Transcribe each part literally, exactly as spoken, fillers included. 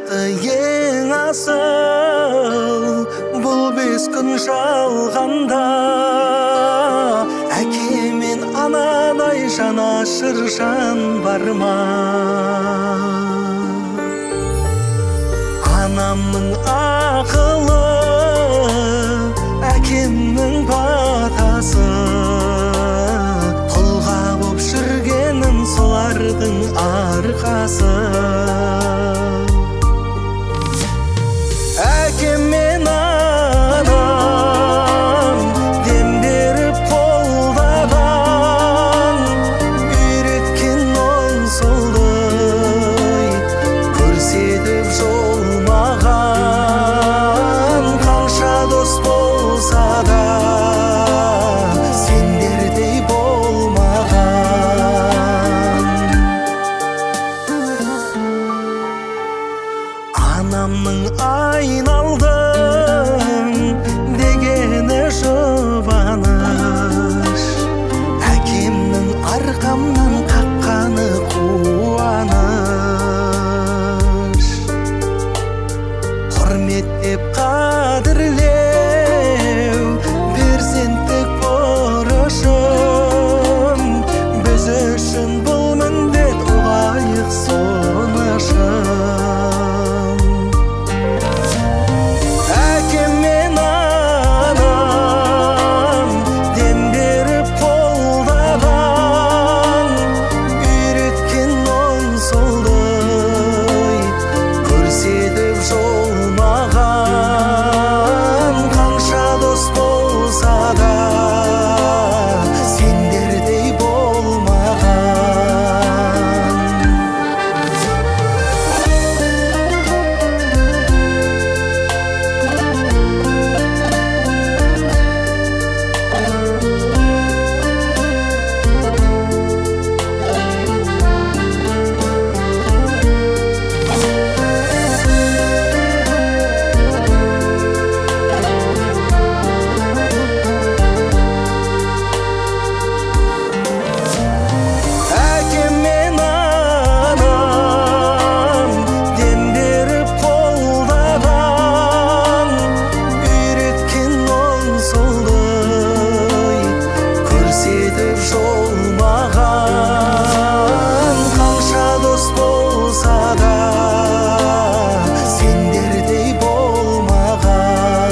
бақыты ең асыл, бұл бес күн жалғанда әке мен анадай жанашыр жан бар ма? Анамның ақылы, әкемнің батасы, тұлға боп жүргенім солардың арқасы. Әкем мен анам дем беріп қолдаған, үйреткен оң солды көрсетіп жол маған. Қанша дос болса да сендердей болмаған. Анамның айналдым дегені жұбаныш, әкемнің арқамнан қаққаны қуаныш. Құрметтеп қадірлеу перзенттік борышым, біз үшін бұл міндет ұлайық соны шын. Әкем мен анам дем беріп қолдаған, үйреткен оң солды көрсетіп жол маған. Қанша дос болса да сендердей болмаған. Әкем мен анам дем беріп қолдаған, үйреткен оң солды көрсетіп жол маған. Қанша дос болса да сендердей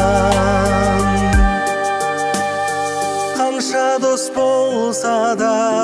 болмаған. Қанша дос болса да